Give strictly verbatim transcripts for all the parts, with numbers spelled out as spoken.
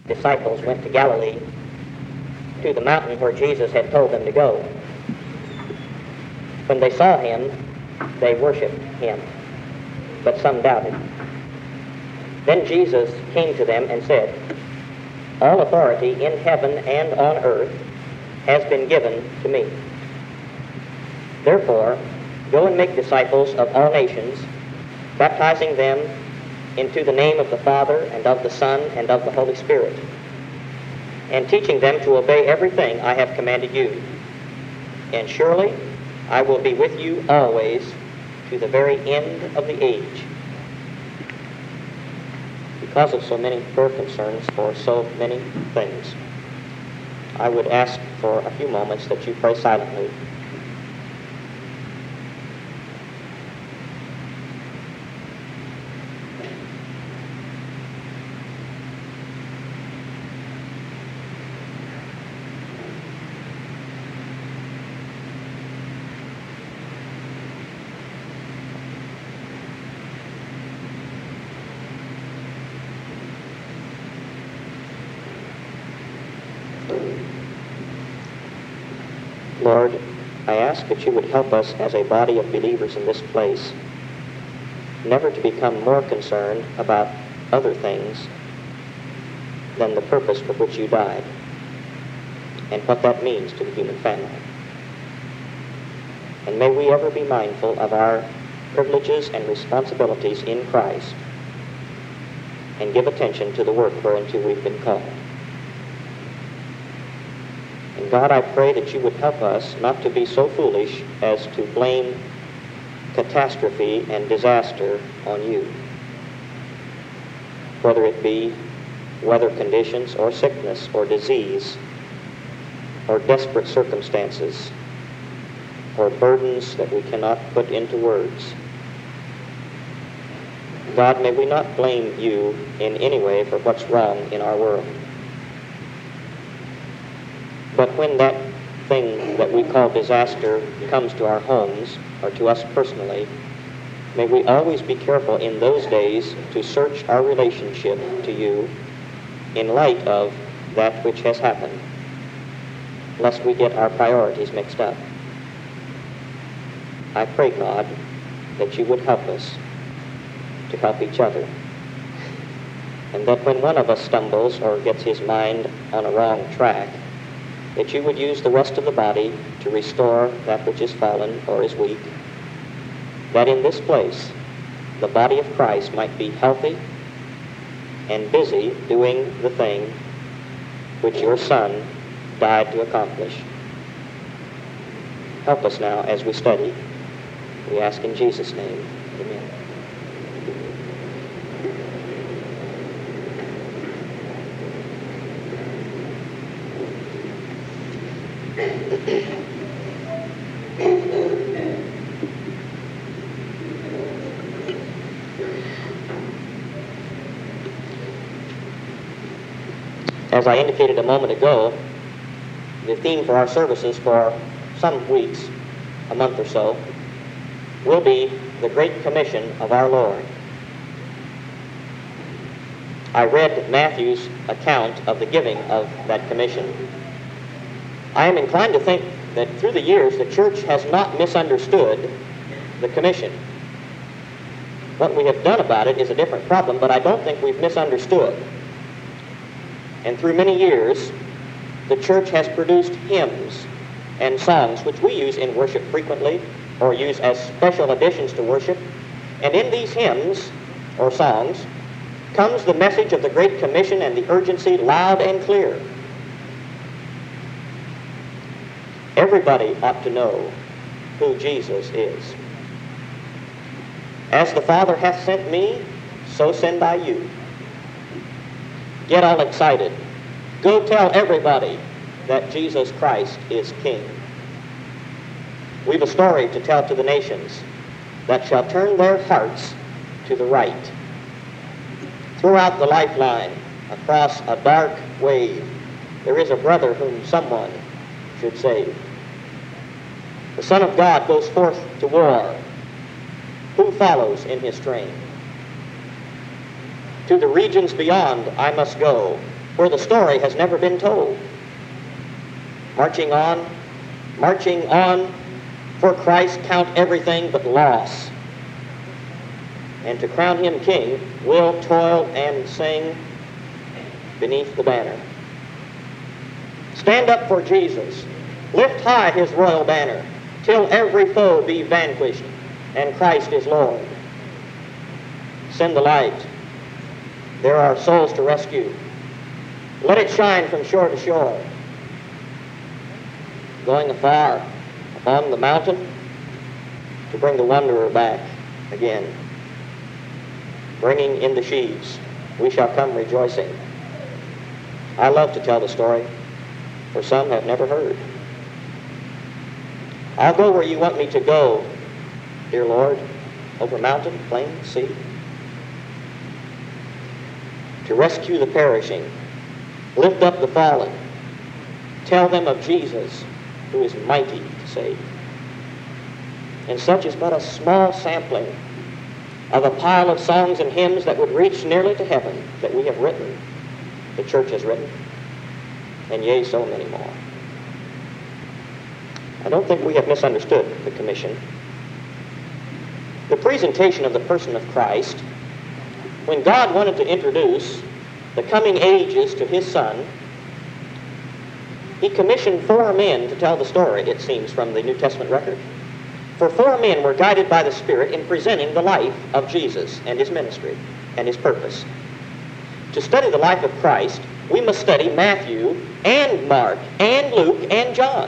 disciples went to Galilee, to the mountain where Jesus had told them to go. When they saw him, they worshipped him, but some doubted. Then Jesus came to them and said, "All authority in heaven and on earth has been given to me. Therefore, go and make disciples of all nations, baptizing them into the name of the Father and of the Son and of the Holy Spirit, and teaching them to obey everything I have commanded you. And surely I will be with you always to the very end of the age." Because of so many prayer concerns for so many things, I would ask for a few moments that you pray silently. Lord, I ask that you would help us as a body of believers in this place never to become more concerned about other things than the purpose for which you died and what that means to the human family. And may we ever be mindful of our privileges and responsibilities in Christ and give attention to the work whereunto we've been called. And God, I pray that you would help us not to be so foolish as to blame catastrophe and disaster on you, whether it be weather conditions or sickness or disease or desperate circumstances or burdens that we cannot put into words. God, may we not blame you in any way for what's wrong in our world. But when that thing that we call disaster comes to our homes or to us personally, may we always be careful in those days to search our relationship to you in light of that which has happened, lest we get our priorities mixed up. I pray, God, that you would help us to help each other, and that when one of us stumbles or gets his mind on a wrong track, that you would use the rest of the body to restore that which is fallen or is weak, that in this place the body of Christ might be healthy and busy doing the thing which your Son died to accomplish. Help us now as we study. We ask in Jesus' name. Amen. As I indicated a moment ago, the theme for our services for some weeks, a month or so, will be the Great Commission of our Lord. I read Matthew's account of the giving of that commission. I am inclined to think that through the years the church has not misunderstood the commission. What we have done about it is a different problem, but I don't think we've misunderstood. And through many years, the church has produced hymns and songs, which we use in worship frequently, or use as special additions to worship. And in these hymns, or songs, comes the message of the Great Commission and the urgency loud and clear. Everybody ought to know who Jesus is. As the Father hath sent me, so send I you. Get all excited. Go tell everybody that Jesus Christ is King. We've a story to tell to the nations that shall turn their hearts to the right. Throw out the lifeline across a dark wave. There is a brother whom someone should save. The Son of God goes forth to war. Who follows in his train? To the regions beyond I must go. where the story has never been told. Marching on, marching on, for Christ count everything but loss. And to crown him king, will toil and sing beneath the banner. Stand up for Jesus. Lift high his royal banner, till every foe be vanquished, and Christ is Lord. Send the light. There are souls to rescue. Let it shine from shore to shore. Going afar upon the mountain to bring the wanderer back again. Bringing in the sheaves, we shall come rejoicing. I love to tell the story, for some have never heard. I'll go where you want me to go, dear Lord, over mountain, plain, sea, to rescue the perishing, lift up the fallen, tell them of Jesus, who is mighty to save. And such is but a small sampling of a pile of songs and hymns that would reach nearly to heaven that we have written, the church has written, and yea, so many more. I don't think we have misunderstood the commission. The presentation of the person of Christ, when God wanted to introduce the coming ages to his Son, he commissioned four men to tell the story, it seems, from the New Testament record. For four men were guided by the Spirit in presenting the life of Jesus and his ministry and his purpose. To study the life of Christ, we must study Matthew and Mark and Luke and John.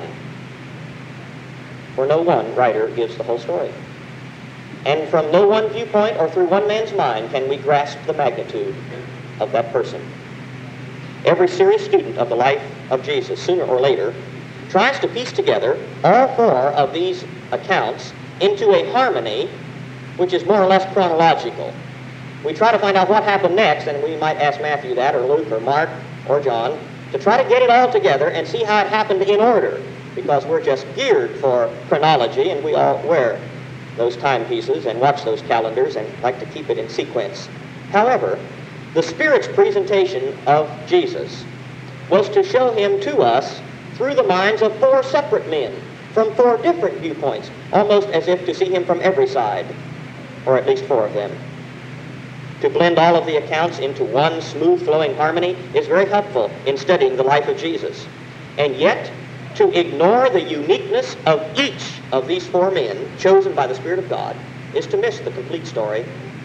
For no one writer gives the whole story. And from no one viewpoint or through one man's mind can we grasp the magnitude of that person. Every serious student of the life of Jesus, sooner or later, tries to piece together all four of these accounts into a harmony which is more or less chronological. We try to find out what happened next, and we might ask Matthew that, or Luke, or Mark, or John, to try to get it all together and see how it happened in order, because we're just geared for chronology, and we all wear those timepieces and watch those calendars and like to keep it in sequence. However, the Spirit's presentation of Jesus was to show him to us through the minds of four separate men from four different viewpoints, almost as if to see him from every side, or at least four of them. To blend all of the accounts into one smooth-flowing harmony is very helpful in studying the life of Jesus. And yet, to ignore the uniqueness of each of these four men chosen by the Spirit of God is to miss the complete story.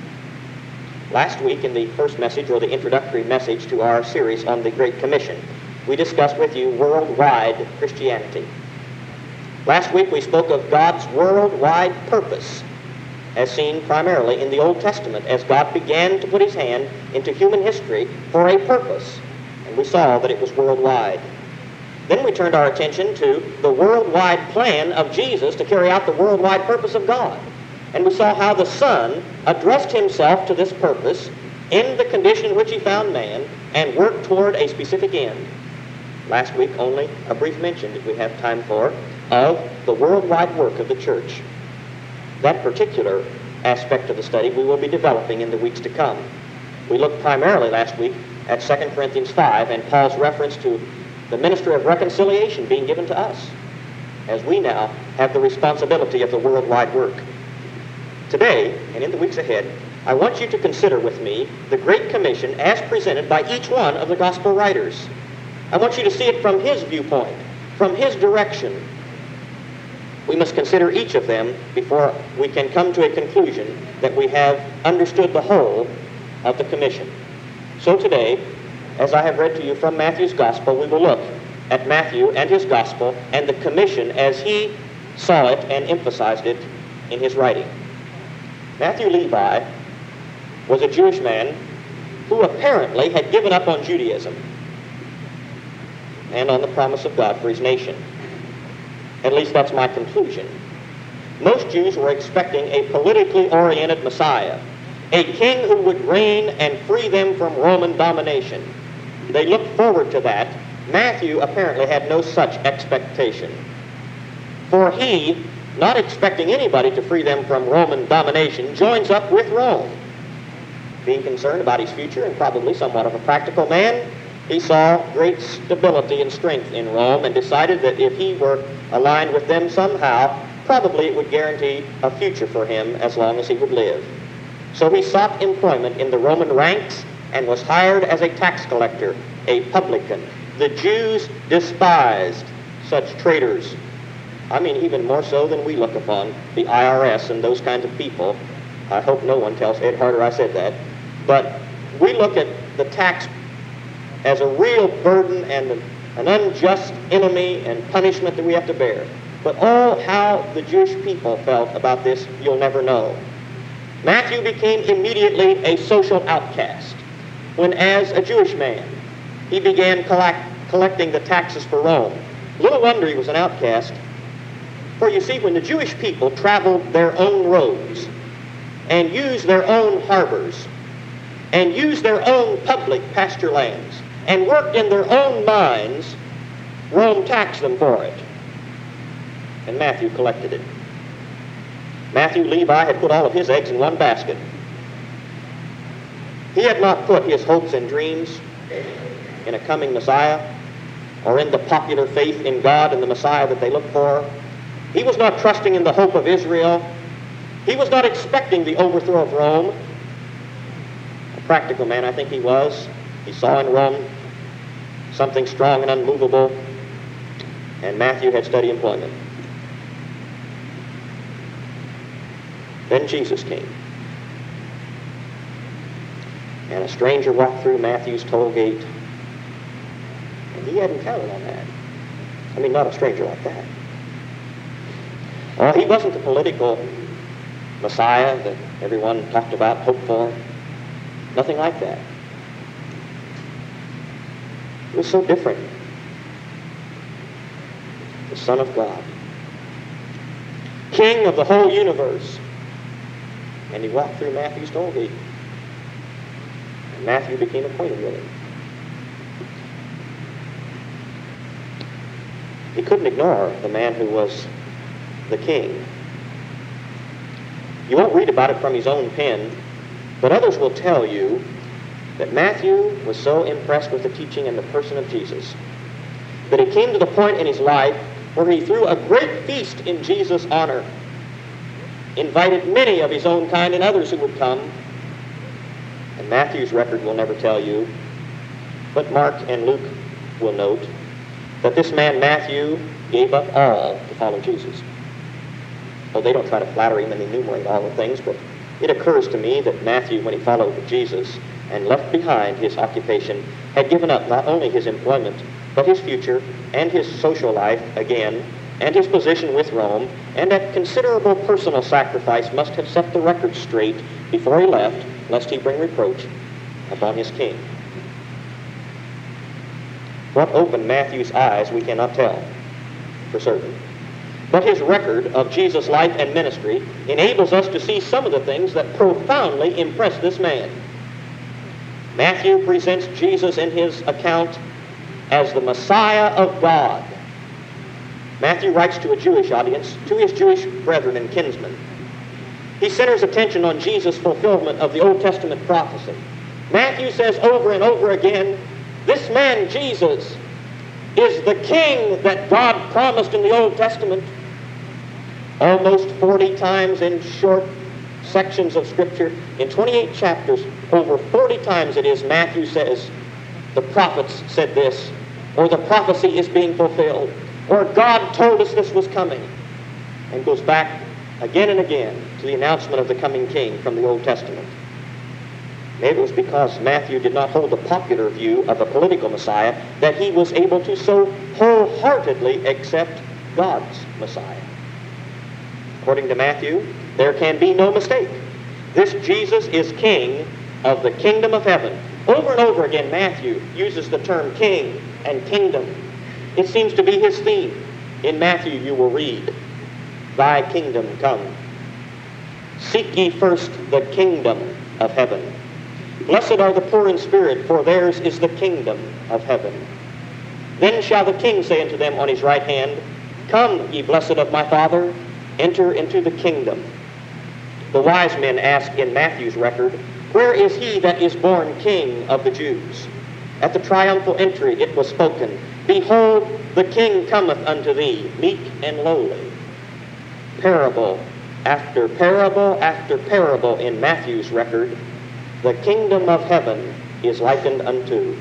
Last week, in the first message, or the introductory message to our series on the Great Commission, we discussed with you worldwide Christianity. Last week, we spoke of God's worldwide purpose, as seen primarily in the Old Testament, as God began to put his hand into human history for a purpose, and we saw that it was worldwide. Then we turned our attention to the worldwide plan of Jesus to carry out the worldwide purpose of God, and we saw how the Son addressed himself to this purpose in the condition in which he found man and worked toward a specific end. Last week, only a brief mention, if we have time for, of the worldwide work of the church. That particular aspect of the study we will be developing in the weeks to come. We looked primarily last week at Second Corinthians five and Paul's reference to the ministry of reconciliation being given to us, as we now have the responsibility of the worldwide work. Today, and in the weeks ahead, I want you to consider with me the Great Commission as presented by each one of the gospel writers. I want you to see it from his viewpoint, from his direction. We must consider each of them before we can come to a conclusion that we have understood the whole of the commission. So today, as I have read to you from Matthew's gospel, we will look at Matthew and his gospel and the commission as he saw it and emphasized it in his writing. Matthew Levi was a Jewish man who apparently had given up on Judaism and on the promise of God for his nation. At least that's my conclusion. Most Jews were expecting a politically oriented Messiah, a king who would reign and free them from Roman domination. They looked forward to that. Matthew apparently had no such expectation. For he, not expecting anybody to free them from Roman domination, joins up with Rome. Being concerned about his future and probably somewhat of a practical man, He saw great stability and strength in Rome and decided that if he were aligned with them somehow, probably it would guarantee a future for him as long as he would live. So he sought employment in the Roman ranks and was hired as a tax collector, a publican. The Jews despised such traitors. I mean, even more so than we look upon the I R S and those kinds of people. I hope no one tells Ed Harder I said that. But we look at the tax as a real burden and an unjust enemy and punishment that we have to bear. But oh, how the Jewish people felt about this, you'll never know. Matthew became immediately a social outcast when, as a Jewish man, he began collect, collecting the taxes for Rome. Little wonder he was an outcast, for you see, when the Jewish people traveled their own roads and used their own harbors and used their own public pasture lands and worked in their own mines, Rome taxed them for it. And Matthew collected it. Matthew Levi had put all of his eggs in one basket. He had not put his hopes and dreams in a coming Messiah or in the popular faith in God and the Messiah that they looked for. He was not trusting in the hope of Israel. He was not expecting the overthrow of Rome. A practical man, I think he was. He saw in Rome something strong and unmovable, and Matthew had steady employment. Then Jesus came, and a stranger walked through Matthew's toll gate, and he hadn't counted on that. I mean, not a stranger like that. Well, he wasn't the political Messiah that everyone talked about, hoped for. Nothing like that. It was so different. The Son of God, King of the whole universe. And he walked through Matthew's toll gate. And Matthew became acquainted with him. He couldn't ignore the man who was the king. You won't read about it from his own pen, but others will tell you that Matthew was so impressed with the teaching and the person of Jesus that he came to the point in his life where he threw a great feast in Jesus' honor, invited many of his own kind and others who would come. And Matthew's record will never tell you, but Mark and Luke will note that this man Matthew gave up all to follow Jesus. Well, they don't try to flatter him and enumerate all the things, but it occurs to me that Matthew, when he followed Jesus and left behind his occupation, had given up not only his employment, but his future and his social life again, and his position with Rome, and at considerable personal sacrifice must have set the record straight before he left, lest he bring reproach upon his king. What opened Matthew's eyes we cannot tell for certain. But his record of Jesus' life and ministry enables us to see some of the things that profoundly impress this man. Matthew presents Jesus in his account as the Messiah of God. Matthew writes to a Jewish audience, to his Jewish brethren and kinsmen. He centers attention on Jesus' fulfillment of the Old Testament prophecy. Matthew says over and over again, this man Jesus is the king that God promised in the Old Testament. Almost forty times in short sections of Scripture, in twenty-eight chapters, over forty times it is Matthew says, the prophets said this, or the prophecy is being fulfilled, or God told us this was coming, and goes back again and again to the announcement of the coming king from the Old Testament. Maybe it was because Matthew did not hold a popular view of a political Messiah that he was able to so wholeheartedly accept God's Messiah. According to Matthew, there can be no mistake. This Jesus is king of the kingdom of heaven. Over and over again, Matthew uses the term king and kingdom. It seems to be his theme. In Matthew, you will read, thy kingdom come. Seek ye first the kingdom of heaven. Blessed are the poor in spirit, for theirs is the kingdom of heaven. Then shall the king say unto them on his right hand, come, ye blessed of my Father, enter into the kingdom. The wise men ask in Matthew's record, where is he that is born king of the Jews? At the triumphal entry it was spoken, "Behold, the King cometh unto thee, meek and lowly." Parable after parable after parable in Matthew's record, the kingdom of heaven is likened unto.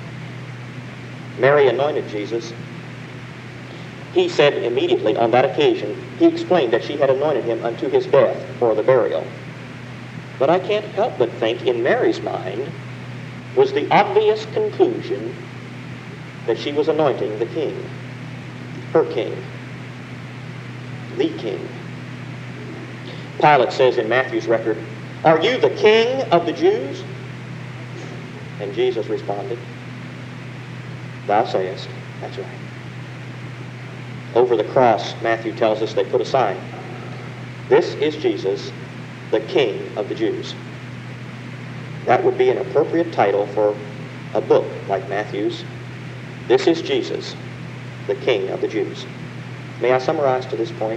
Mary anointed Jesus. He said immediately on that occasion, he explained that she had anointed him unto his death for the burial. But I can't help but think in Mary's mind was the obvious conclusion that she was anointing the king, her king, the king. Pilate says in Matthew's record, "Are you the king of the Jews?" And Jesus responded, "Thou sayest." That's right. Over the cross, Matthew tells us they put a sign. "This is Jesus, the King of the Jews." That would be an appropriate title for a book like Matthew's. This is Jesus, the King of the Jews. May I summarize to this point?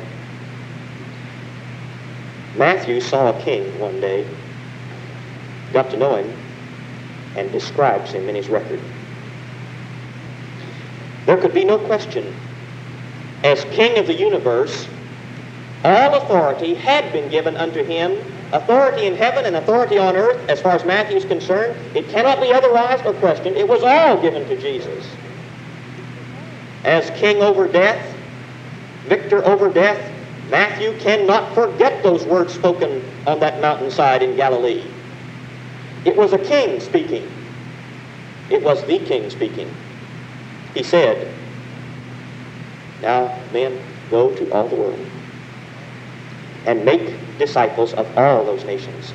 Matthew saw a king one day, got to know him, and describes him in his record. There could be no question. As King of the universe, all authority had been given unto him, authority in heaven and authority on earth, as far as Matthew is concerned. It cannot be otherwise or questioned. It was all given to Jesus. As king over death, victor over death, Matthew cannot forget those words spoken on that mountainside in Galilee. It was a king speaking. It was the king speaking. He said, "Now, men, go to all the world and make disciples of all those nations,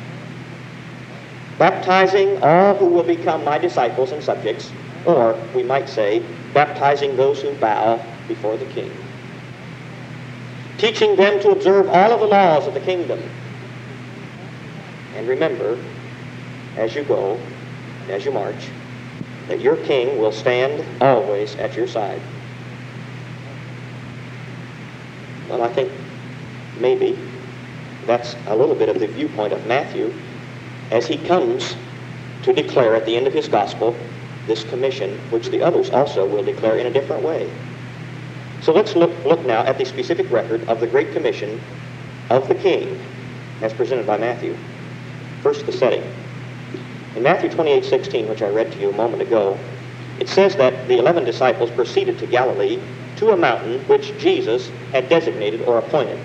baptizing all who will become my disciples and subjects," or we might say, baptizing those who bow before the king, teaching them to observe all of the laws of the kingdom. And remember, as you go, as you march, that your king will stand always at your side. Well, I think maybe that's a little bit of the viewpoint of Matthew as he comes to declare at the end of his gospel this commission, which the others also will declare in a different way. So let's look, look now at the specific record of the Great Commission of the King as presented by Matthew. First, the setting. In Matthew twenty-eight sixteen, which I read to you a moment ago, it says that the eleven disciples proceeded to Galilee, to a mountain which Jesus had designated or appointed.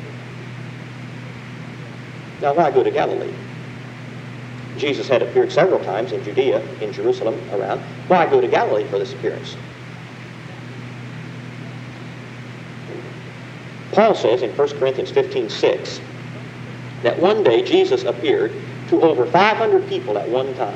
Now, why go to Galilee? Jesus had appeared several times in Judea, in Jerusalem, around. Why go to Galilee for this appearance? Paul says in First Corinthians fifteen six that one day Jesus appeared to over five hundred people at one time.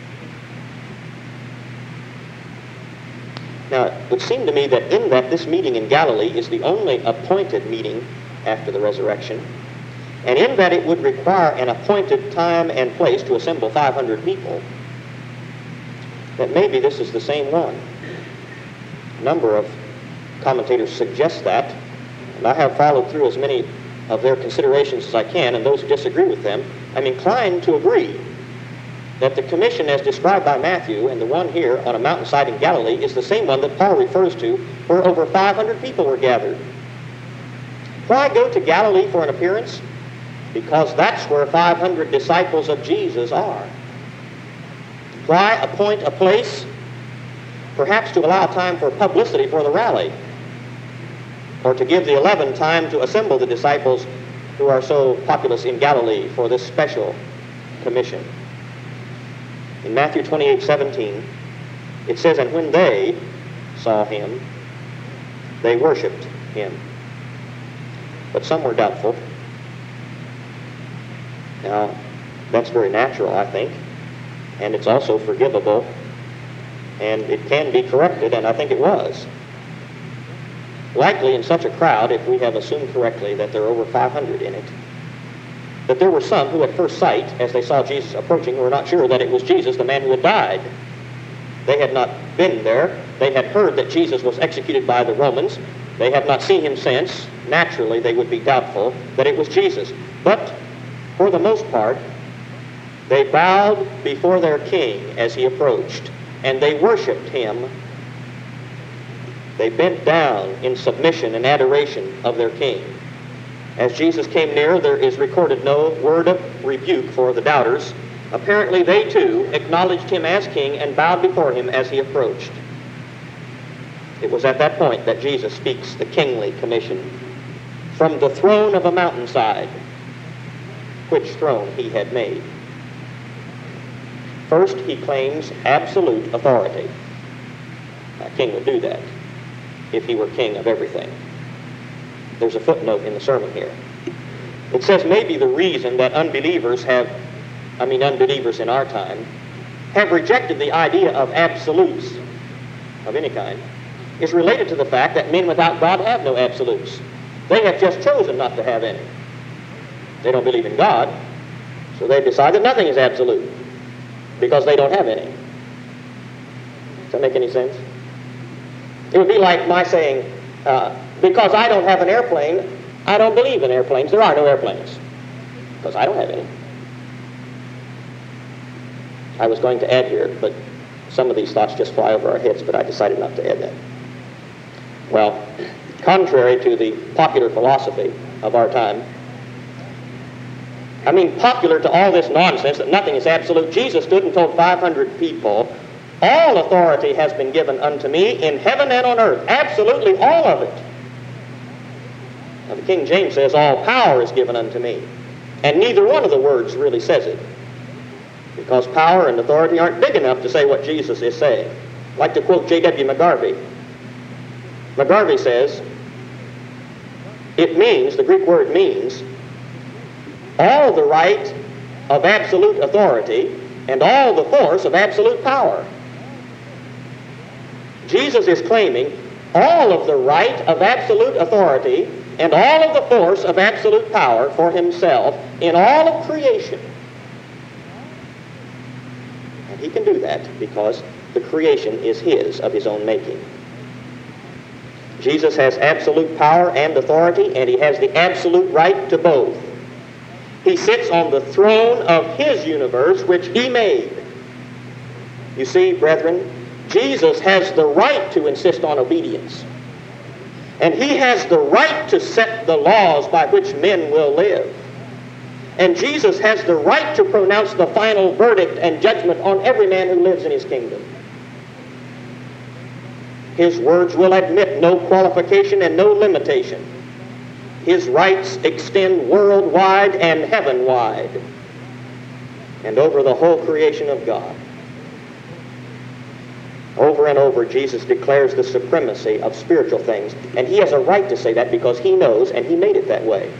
Now, it would seem to me that in that this meeting in Galilee is the only appointed meeting after the resurrection, and in that it would require an appointed time and place to assemble five hundred people, that maybe this is the same one. A number of commentators suggest that, and I have followed through as many of their considerations as I can, and those who disagree with them, I'm inclined to agree that the commission as described by Matthew and the one here on a mountainside in Galilee is the same one that Paul refers to, where over five hundred people were gathered. Why go to Galilee for an appearance? Because that's where five hundred disciples of Jesus are. Why appoint a place? Perhaps to allow time for publicity for the rally, or to give the eleven time to assemble the disciples who are so populous in Galilee for this special commission. In Matthew twenty-eight seventeen, it says, "And when they saw him, they worshipped him." But some were doubtful. Now, that's very natural, I think, and it's also forgivable, and it can be corrected, and I think it was. Likely in such a crowd, if we have assumed correctly that there are over five hundred in it, that there were some who at first sight, as they saw Jesus approaching, were not sure that it was Jesus, the man who had died. They had not been there. They had heard that Jesus was executed by the Romans. They had not seen him since. Naturally, they would be doubtful that it was Jesus. But for the most part, they bowed before their king as he approached. and they worshiped him. They bent down in submission and adoration of their king. As Jesus came near, there is recorded no word of rebuke for the doubters. Apparently they too acknowledged him as king and bowed before him as he approached. It was at that point that Jesus speaks the kingly commission from the throne of a mountainside, which throne he had made. First, he claims absolute authority. A king would do that if he were king of everything. There's a footnote in the sermon here. It says maybe the reason that unbelievers have, I mean unbelievers in our time, have rejected the idea of absolutes of any kind is related to the fact that men without God have no absolutes. They have just chosen not to have any. They don't believe in God, so they've decided nothing is absolute because they don't have any. Does that make any sense? It would be like my saying, uh, because I don't have an airplane, I don't believe in airplanes. There are no airplanes because I don't have any. I was going to add here, but some of these thoughts just fly over our heads, but I decided not to add that. Well, contrary to the popular philosophy of our time, I mean popular to all this nonsense that nothing is absolute, Jesus stood and told five hundred people, all authority has been given unto me in heaven and on earth. Absolutely all of it. Now, the King James says, all power is given unto me. And neither one of the words really says it, because power and authority aren't big enough to say what Jesus is saying. I'd like to quote J W McGarvey. McGarvey says, it means, the Greek word means, all the right of absolute authority and all the force of absolute power. Jesus is claiming all of the right of absolute authority and all of the force of absolute power for himself in all of creation. And he can do that because the creation is his, of his own making. Jesus has absolute power and authority, and he has the absolute right to both. He sits on the throne of his universe, which he made. You see, brethren, Jesus has the right to insist on obedience. And he has the right to set the laws by which men will live. And Jesus has the right to pronounce the final verdict and judgment on every man who lives in his kingdom. His words will admit no qualification and no limitation. His rights extend worldwide and heavenwide and over the whole creation of God. Over and over, Jesus declares the supremacy of spiritual things, and he has a right to say that because he knows, and he made it that way.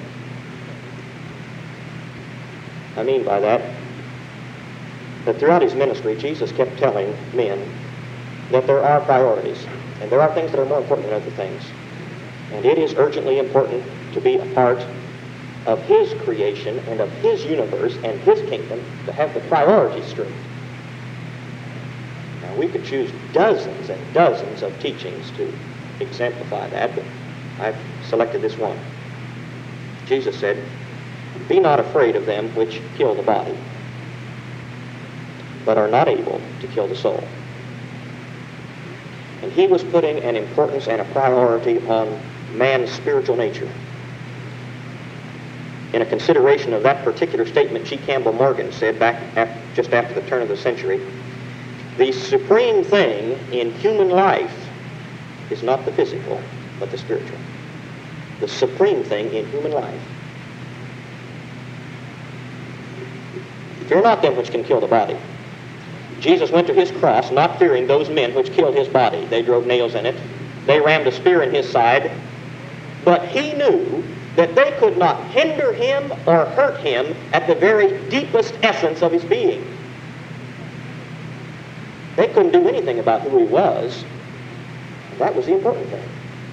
I mean by that, that throughout his ministry, Jesus kept telling men that there are priorities, and there are things that are more important than other things. And it is urgently important to be a part of his creation and of his universe and his kingdom, to have the priorities straight. Now, we could choose dozens and dozens of teachings to exemplify that, but I've selected this one. Jesus said, be not afraid of them which kill the body, but are not able to kill the soul. And he was putting an importance and a priority on man's spiritual nature. In a consideration of that particular statement, G. Campbell Morgan said back after, just after the turn of the century, the supreme thing in human life is not the physical, but the spiritual. The supreme thing in human life. Fear not them which can kill the body. Jesus went to his cross not fearing those men which killed his body. They drove nails in it. They rammed a spear in his side. But he knew that they could not hinder him or hurt him at the very deepest essence of his being. They couldn't do anything about who he was. That was the important thing.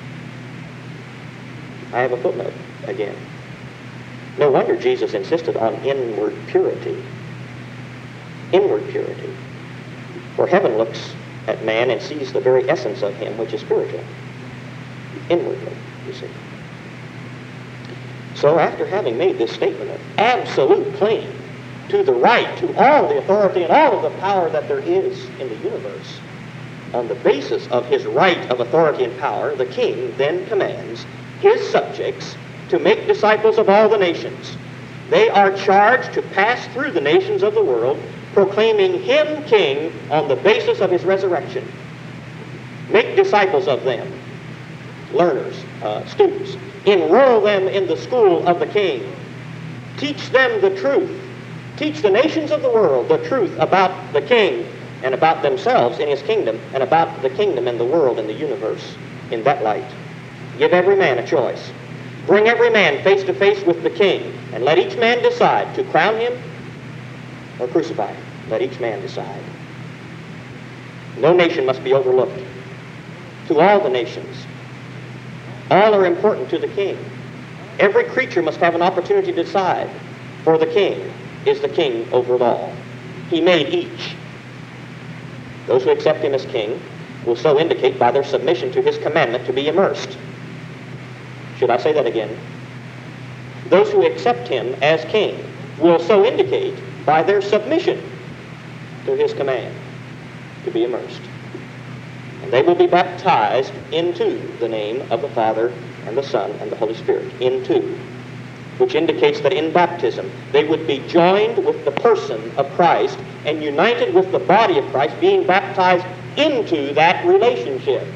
I have a footnote again. No wonder Jesus insisted on inward purity. Inward purity. For heaven looks at man and sees the very essence of him, which is spiritual. Inwardly, you see. So after having made this statement of absolute claim to the right to all the authority and all of the power that there is in the universe, on the basis of his right of authority and power, the king then commands his subjects to make disciples of all the nations. They are charged to pass through the nations of the world, proclaiming him king on the basis of his resurrection. Make disciples of them, learners, uh, students. Enroll them in the school of the king. Teach them the truth. Teach the nations of the world the truth about the king and about themselves in his kingdom and about the kingdom and the world and the universe in that light. Give every man a choice. Bring every man face to face with the king, and let each man decide to crown him or crucify him. Let each man decide. No nation must be overlooked. To all the nations, all are important to the king. Every creature must have an opportunity to decide, for the king is the king over all. He made each. Those who accept him as king will so indicate by their submission to his commandment to be immersed. Should I say that again? Those who accept him as king will so indicate by their submission to his command to be immersed. And they will be baptized into the name of the Father and the Son and the Holy Spirit. Into. Which indicates that in baptism they would be joined with the person of Christ and united with the body of Christ, being baptized into that relationship.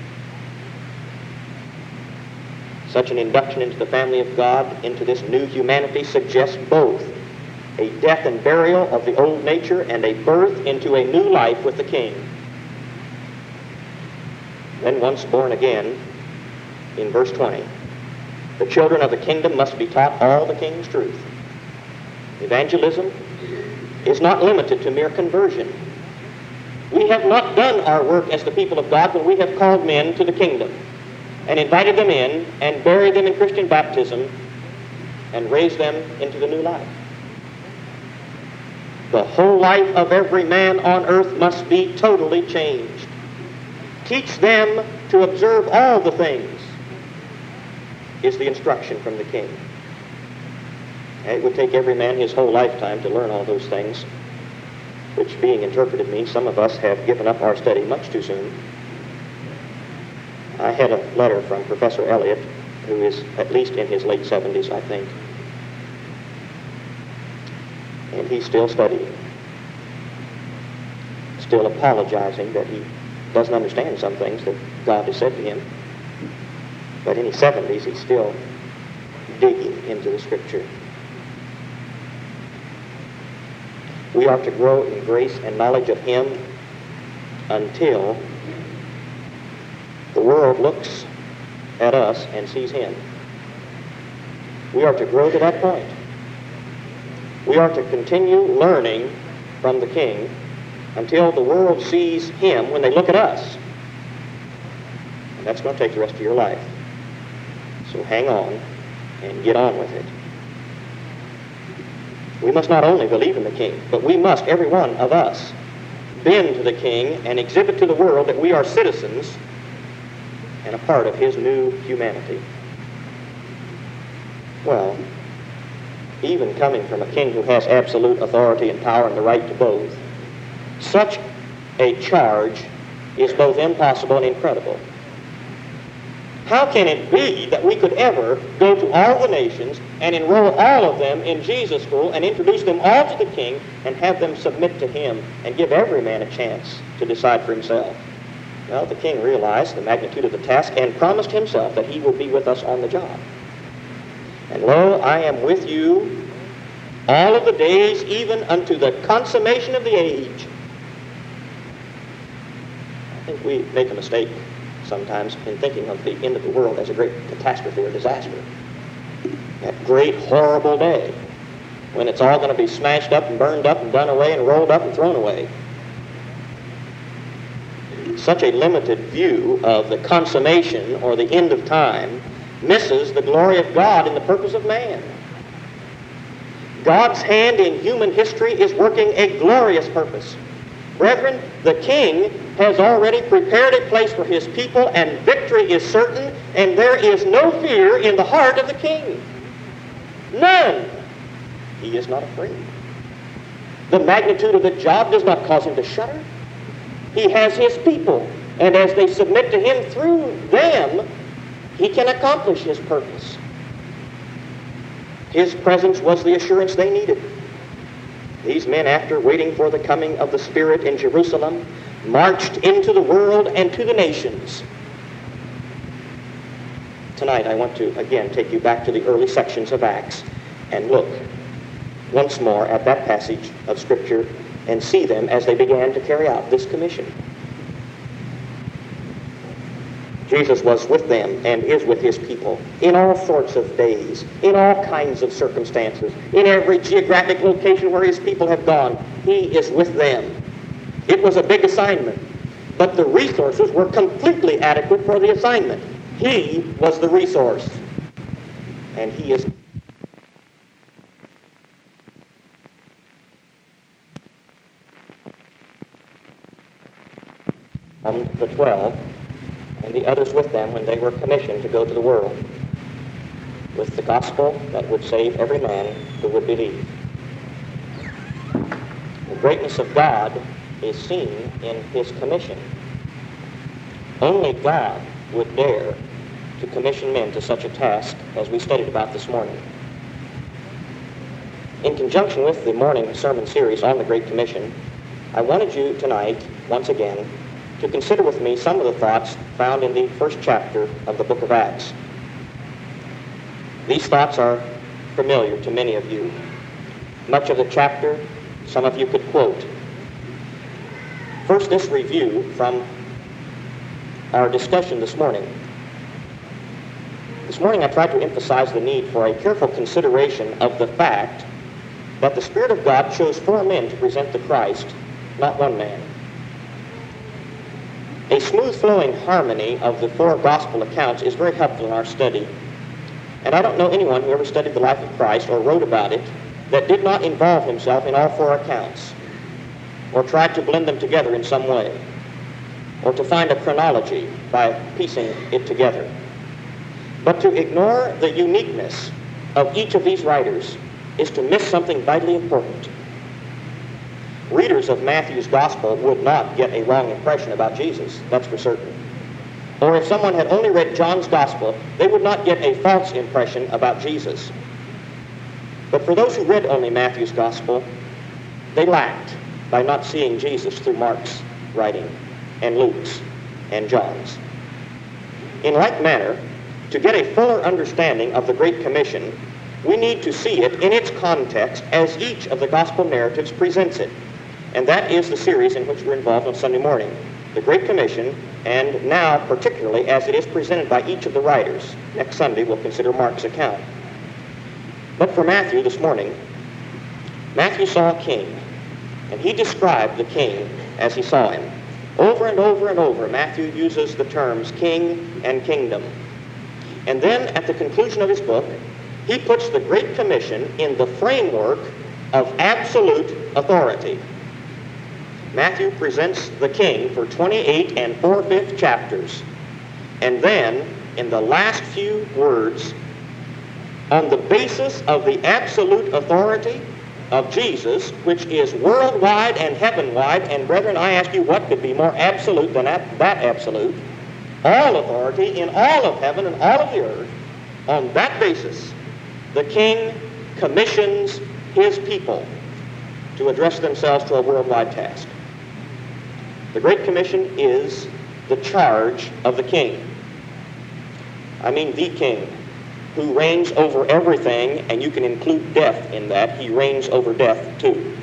Such an induction into the family of God, into this new humanity, suggests both a death and burial of the old nature and a birth into a new life with the King. Then once born again, in verse twenty, the children of the kingdom must be taught all the King's truth. Evangelism is not limited to mere conversion. We have not done our work as the people of God when we have called men to the kingdom and invited them in and buried them in Christian baptism and raised them into the new life. The whole life of every man on earth must be totally changed. Teach them to observe all the things is the instruction from the King. And it would take every man his whole lifetime to learn all those things, which being interpreted means some of us have given up our study much too soon. I had a letter from Professor Elliott, who is at least in his late seventies, I think. And he's still studying. Still apologizing that he doesn't understand some things that God has said to him. But in his seventies, he's still digging into the Scripture. We are to grow in grace and knowledge of him until the world looks at us and sees him. We are to grow to that point. We are to continue learning from the King until the world sees him when they look at us. And that's going to take the rest of your life. So hang on and get on with it. We must not only believe in the King, but we must, every one of us, bend to the King and exhibit to the world that we are citizens and a part of his new humanity. Well, even coming from a king who has absolute authority and power and the right to both, such a charge is both impossible and incredible. How can it be that we could ever go to all the nations and enroll all of them in Jesus' school and introduce them all to the King and have them submit to him and give every man a chance to decide for himself? Well, the King realized the magnitude of the task and promised himself that he will be with us on the job. And lo, I am with you all of the days, even unto the consummation of the age. I think we make a mistake sometimes in thinking of the end of the world as a great catastrophe or disaster. That great, horrible day when it's all going to be smashed up and burned up and done away and rolled up and thrown away. Such a limited view of the consummation or the end of time misses the glory of God in the purpose of man. God's hand in human history is working a glorious purpose. Brethren, the King has already prepared a place for his people, and victory is certain, and there is no fear in the heart of the King. None. He is not afraid. The magnitude of the job does not cause him to shudder. He has his people, and as they submit to him through them, he can accomplish his purpose. His presence was the assurance they needed. These men, after waiting for the coming of the Spirit in Jerusalem, marched into the world and to the nations. Tonight I want to again take you back to the early sections of Acts and look once more at that passage of Scripture and see them as they began to carry out this commission. Jesus was with them and is with his people in all sorts of days, in all kinds of circumstances, in every geographic location where his people have gone. He is with them. It was a big assignment, but the resources were completely adequate for the assignment. He was the resource, and he is. On the twelve, and the others with them when they were commissioned to go to the world with the gospel that would save every man who would believe. The greatness of God is seen in his commission. Only God would dare to commission men to such a task as we studied about this morning. In conjunction with the morning sermon series on the Great Commission, I wanted you tonight, once again, to consider with me some of the thoughts found in the first chapter of the book of Acts. These thoughts are familiar to many of you. Much of the chapter, some of you could quote. First, this review from our discussion this morning. This morning I tried to emphasize the need for a careful consideration of the fact that the Spirit of God chose four men to present the Christ, not one man. A smooth-flowing harmony of the four gospel accounts is very helpful in our study. And I don't know anyone who ever studied the life of Christ or wrote about it that did not involve himself in all four accounts, or tried to blend them together in some way, or to find a chronology by piecing it together. But to ignore the uniqueness of each of these writers is to miss something vitally important. Readers of Matthew's gospel would not get a wrong impression about Jesus, that's for certain. Or if someone had only read John's gospel, they would not get a false impression about Jesus. But for those who read only Matthew's gospel, they lacked by not seeing Jesus through Mark's writing, and Luke's, and John's. In like manner, to get a fuller understanding of the Great Commission, we need to see it in its context as each of the gospel narratives presents it. And that is the series in which we're involved on Sunday morning. The Great Commission, and now particularly as it is presented by each of the writers. Next Sunday we'll consider Mark's account. But for Matthew this morning, Matthew saw a king, and he described the king as he saw him. Over and over and over, Matthew uses the terms king and kingdom. And then at the conclusion of his book, he puts the Great Commission in the framework of absolute authority. Matthew presents the king for twenty-eight and four-fifths chapters. And then, in the last few words, on the basis of the absolute authority of Jesus, which is worldwide and heaven-wide, and brethren, I ask you, what could be more absolute than that, that absolute? All authority in all of heaven and all of the earth. On that basis, the king commissions his people to address themselves to a worldwide task. The Great Commission is the charge of the king. I mean the king, who reigns over everything, and you can include death in that. He reigns over death too.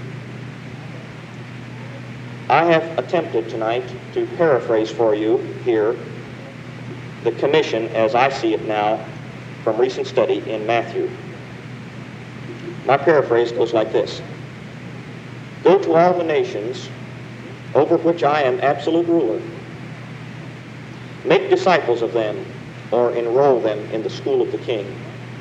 I have attempted tonight to paraphrase for you here the commission as I see it now from recent study in Matthew. My paraphrase goes like this. Go to all the nations over which I am absolute ruler. Make disciples of them, or enroll them in the school of the king.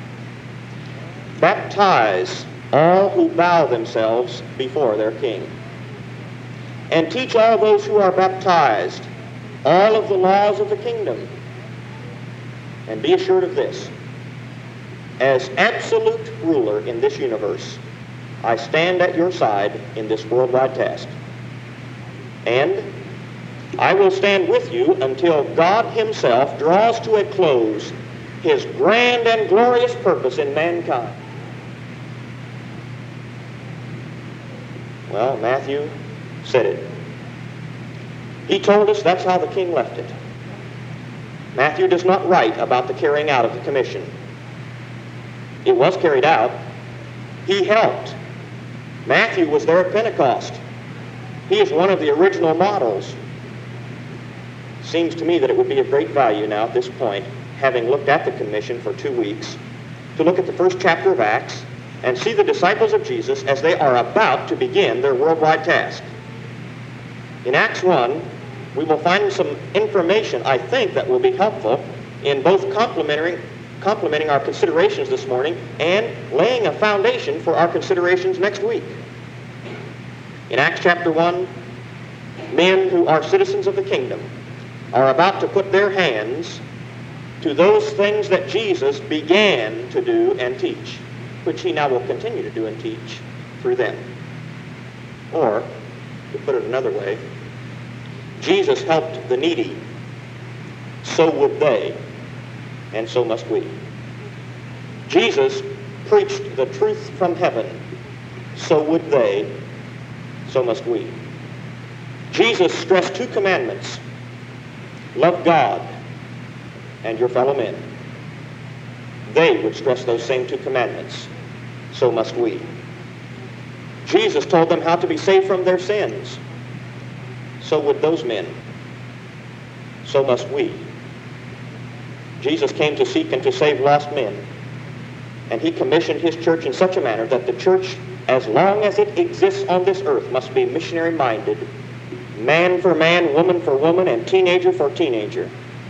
Baptize all who bow themselves before their king. And teach all those who are baptized all of the laws of the kingdom. And be assured of this. As absolute ruler in this universe, I stand at your side in this worldwide task. And I will stand with you until God himself draws to a close his grand and glorious purpose in mankind. Well, Matthew said it. He told us that's how the king left it. Matthew does not write about the carrying out of the commission. It was carried out. He helped. Matthew was there at Pentecost. He is one of the original models. Seems to me that it would be of great value now at this point, having looked at the commission for two weeks, to look at the first chapter of Acts and see the disciples of Jesus as they are about to begin their worldwide task. In Acts one, we will find some information, I think, that will be helpful in both complementing, complementing our considerations this morning and laying a foundation for our considerations next week. In Acts chapter one, men who are citizens of the kingdom are about to put their hands to those things that Jesus began to do and teach, which he now will continue to do and teach through them. Or, to put it another way, Jesus helped the needy, so would they, and so must we. Jesus preached the truth from heaven, so would they, so must we. Jesus stressed two commandments: love God and your fellow men. They would stress those same two commandments, so must we. Jesus told them how to be saved from their sins. So would those men. So must we. Jesus came to seek and to save lost men. And he commissioned his church in such a manner that the church, as long as it exists on this earth, must be missionary-minded, man for man, woman for woman, and teenager for teenager.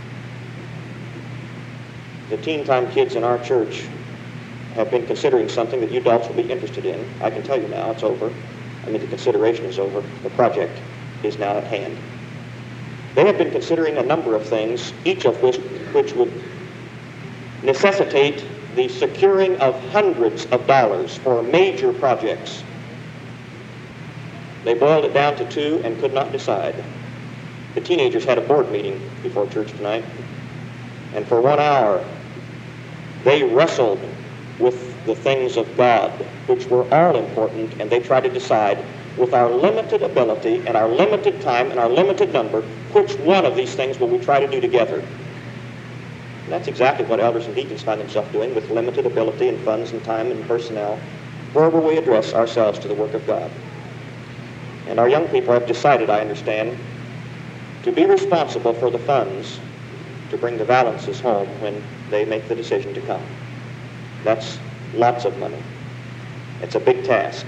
The teen time kids in our church have been considering something that you adults will be interested in. I can tell you now, it's over. I mean, the consideration is over. The project is now at hand. They have been considering a number of things, each of which, which would necessitate the securing of hundreds of dollars for major projects. They boiled it down to two and could not decide. The teenagers had a board meeting before church tonight, and for one hour they wrestled with the things of God, which were all important, and they tried to decide, with our limited ability and our limited time and our limited number, which one of these things will we try to do together. And that's exactly what elders and deacons find themselves doing with limited ability and funds and time and personnel. Where will we address ourselves to the work of God? And our young people have decided, I understand, to be responsible for the funds to bring the Valences home when they make the decision to come. That's lots of money. It's a big task.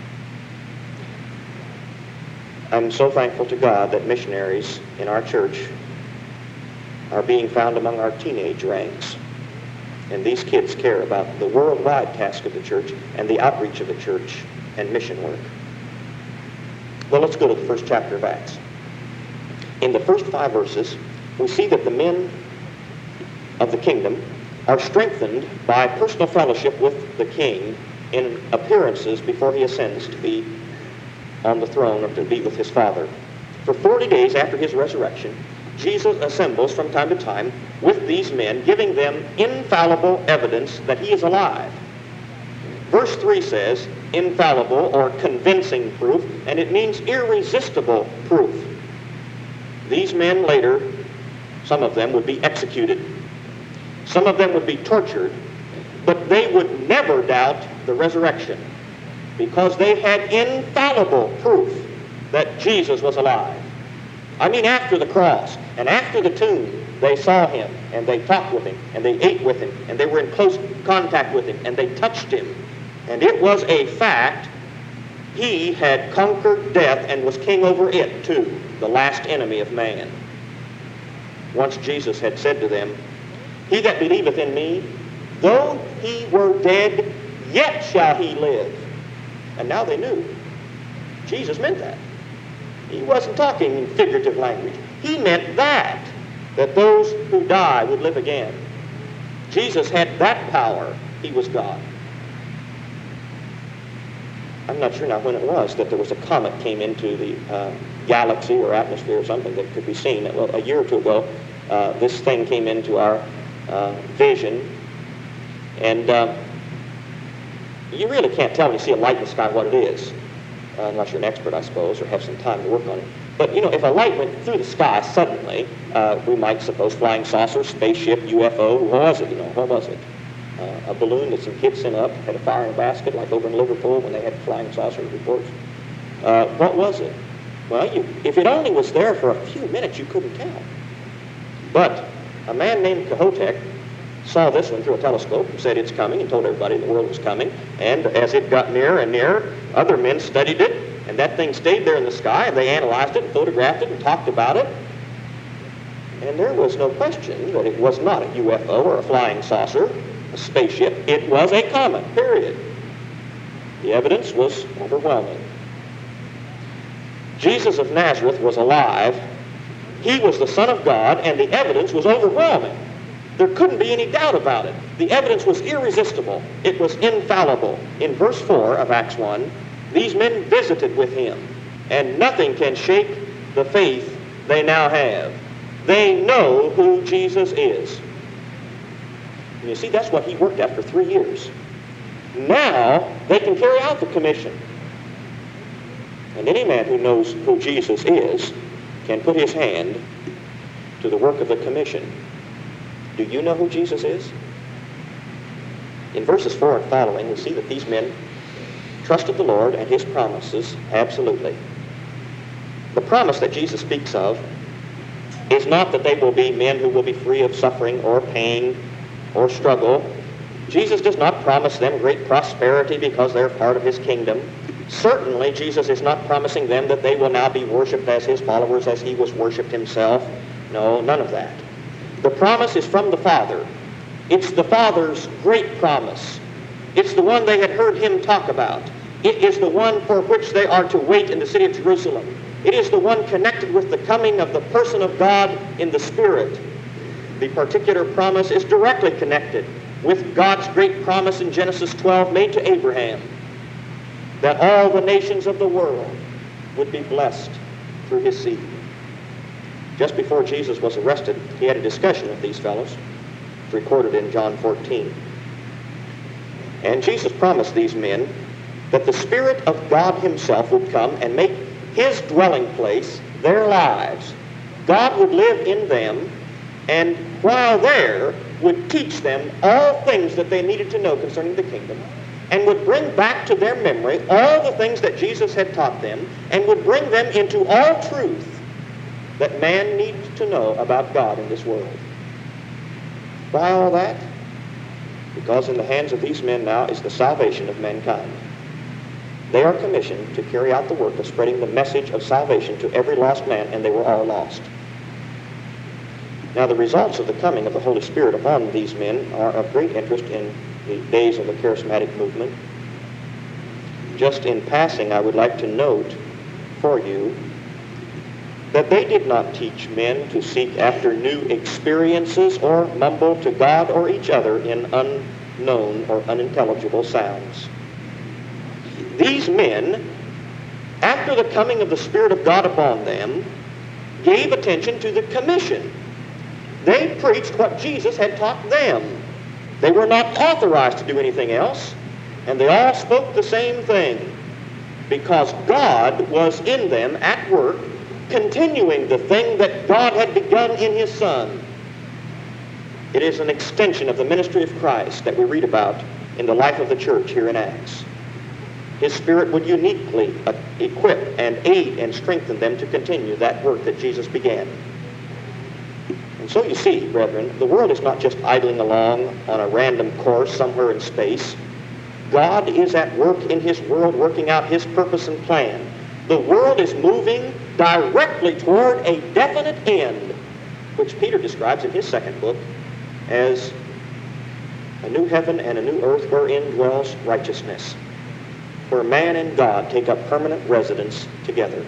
I'm so thankful to God that missionaries in our church are being found among our teenage ranks. And these kids care about the worldwide task of the church and the outreach of the church and mission work. Well, let's go to the first chapter of Acts. In the first five verses, we see that the men of the kingdom are strengthened by personal fellowship with the king in appearances before he ascends to be on the throne or to be with his Father. For forty days after his resurrection, Jesus assembles from time to time with these men, giving them infallible evidence that he is alive. Verse three says, infallible or convincing proof, and it means irresistible proof. These men later, some of them would be executed. Some of them would be tortured, but they would never doubt the resurrection because they had infallible proof that Jesus was alive. I mean, after the cross and after the tomb, they saw him and they talked with him and they ate with him and they were in close contact with him and they touched him. And it was a fact he had conquered death and was king over it too, the last enemy of man. Once Jesus had said to them, he that believeth in me, though he were dead, yet shall he live. And now they knew. Jesus meant that. He wasn't talking in figurative language. He meant that, that those who die would live again. Jesus had that power. He was God. I'm not sure now when it was, that there was a comet came into the uh, galaxy or atmosphere or something that could be seen. Well, a year or two ago, uh, this thing came into our uh, vision, and uh, you really can't tell when you see a light in the sky what it is, uh, unless you're an expert, I suppose, or have some time to work on it. But, you know, if a light went through the sky suddenly, uh, we might suppose flying saucer, spaceship, U F O, what was it, you know, what was it? Uh, a balloon that some kids sent up, had a fire in a basket, like over in Liverpool when they had flying saucer reports. Uh, what was it? Well, you, if it only was there for a few minutes, you couldn't tell. But a man named Kohoutek saw this one through a telescope and said it's coming and told everybody the world was coming. And as it got nearer and nearer, other men studied it, and that thing stayed there in the sky, and they analyzed it and photographed it and talked about it. And there was no question that it was not a U F O or a flying saucer, a spaceship. It was a comet, period. The evidence was overwhelming. Jesus of Nazareth was alive. He was the Son of God, and the evidence was overwhelming. There couldn't be any doubt about it. The evidence was irresistible. It was infallible. In verse four of Acts one, these men visited with him, and nothing can shake the faith they now have. They know who Jesus is. And you see, that's what he worked at for three years. Now, they can carry out the commission. And any man who knows who Jesus is can put his hand to the work of the commission. Do you know who Jesus is? In verses four and following, we see that these men trusted the Lord and his promises absolutely. The promise that Jesus speaks of is not that they will be men who will be free of suffering or pain or struggle. Jesus does not promise them great prosperity because they're part of his kingdom. Certainly, Jesus is not promising them that they will now be worshipped as his followers as he was worshipped himself. No, none of that. The promise is from the Father. It's the Father's great promise. It's the one they had heard him talk about. It is the one for which they are to wait in the city of Jerusalem. It is the one connected with the coming of the person of God in the Spirit. The particular promise is directly connected with God's great promise in Genesis twelve made to Abraham, that all the nations of the world would be blessed through his seed. Just before Jesus was arrested, he had a discussion with these fellows. It's recorded in John fourteen. And Jesus promised these men that the Spirit of God himself would come and make his dwelling place their lives. God would live in them, and while there, would teach them all things that they needed to know concerning the kingdom, and would bring back to their memory all the things that Jesus had taught them, and would bring them into all truth that man needs to know about God in this world. Why all that? Because in the hands of these men now is the salvation of mankind. They are commissioned to carry out the work of spreading the message of salvation to every lost man, and they were all lost. Now, the results of the coming of the Holy Spirit upon these men are of great interest in the days of the charismatic movement. Just in passing, I would like to note for you that they did not teach men to seek after new experiences or mumble to God or each other in unknown or unintelligible sounds. These men, after the coming of the Spirit of God upon them, gave attention to the commission. They preached what Jesus had taught them. They were not authorized to do anything else, and they all spoke the same thing, because God was in them at work, continuing the thing that God had begun in his Son. It is an extension of the ministry of Christ that we read about in the life of the church here in Acts. His Spirit would uniquely equip and aid and strengthen them to continue that work that Jesus began. And so you see, brethren, the world is not just idling along on a random course somewhere in space. God is at work in his world, working out his purpose and plan. The world is moving directly toward a definite end, which Peter describes in his second book as a new heaven and a new earth wherein dwells righteousness, where man and God take up permanent residence together.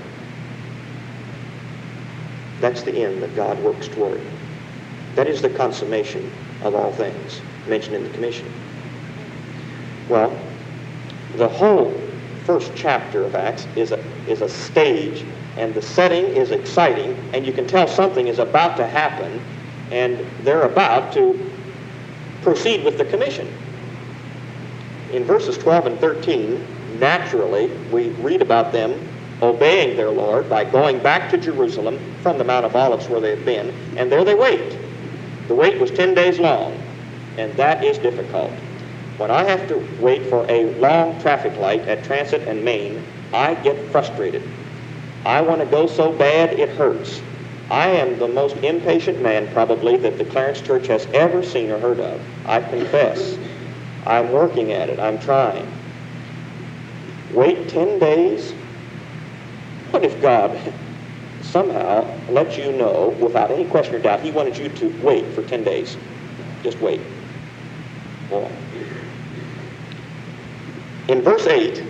That's the end that God works toward. That is the consummation of all things mentioned in the commission. Well, the whole first chapter of Acts is a, is a stage, and the setting is exciting, and you can tell something is about to happen, and they're about to proceed with the commission. In verses twelve and thirteen, naturally, we read about them obeying their Lord by going back to Jerusalem from the Mount of Olives where they had been, and there they wait. The wait was ten days long, and that is difficult. When I have to wait for a long traffic light at Transit and Main, I get frustrated. I want to go so bad it hurts. I am the most impatient man probably that the Clarence Church has ever seen or heard of. I confess. I'm working at it. I'm trying. Wait ten days? What if God somehow let you know, without any question or doubt, he wanted you to wait for ten days? Just wait. Boy. In verse eight,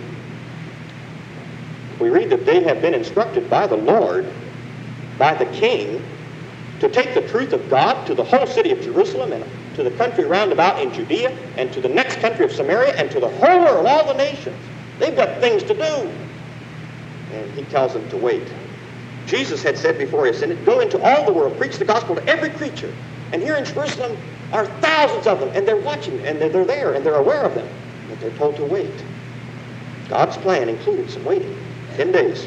we read that they have been instructed by the Lord, by the king, to take the truth of God to the whole city of Jerusalem and to the country round about in Judea and to the next country of Samaria and to the whole world, all the nations. They've got things to do. And he tells them to wait. Jesus had said before he ascended, go into all the world, preach the gospel to every creature. And here in Jerusalem are thousands of them, and they're watching, and they're, they're there, and they're aware of them. But they're told to wait. God's plan included some waiting. Ten days.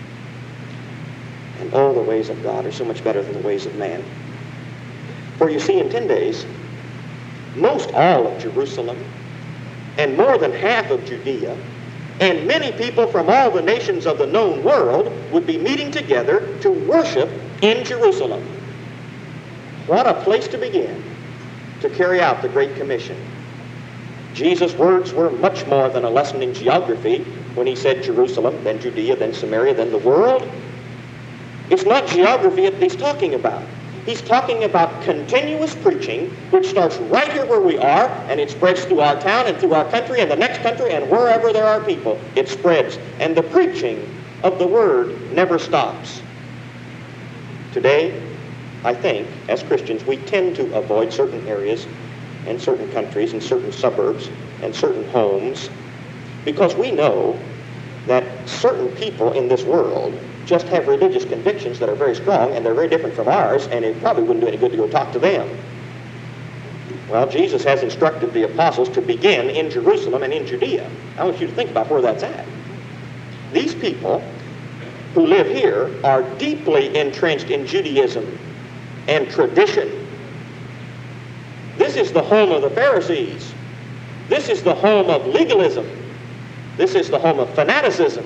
And all the ways of God are so much better than the ways of man. For you see, in ten days, most all of Jerusalem and more than half of Judea and many people from all the nations of the known world would be meeting together to worship in Jerusalem. What a place to begin to carry out the Great Commission. Jesus' words were much more than a lesson in geography when he said Jerusalem, then Judea, then Samaria, then the world. It's not geography that he's talking about. He's talking about continuous preaching, which starts right here where we are, and it spreads through our town and through our country and the next country and wherever there are people. It spreads. And the preaching of the Word never stops. Today, I think, as Christians, we tend to avoid certain areas and certain countries and certain suburbs and certain homes because we know that certain people in this world just have religious convictions that are very strong and they're very different from ours, and it probably wouldn't do any good to go talk to them. Well, Jesus has instructed the apostles to begin in Jerusalem and in Judea. I want you to think about where that's at. These people who live here are deeply entrenched in Judaism and tradition. This is the home of the Pharisees. This is the home of legalism. This is the home of fanaticism.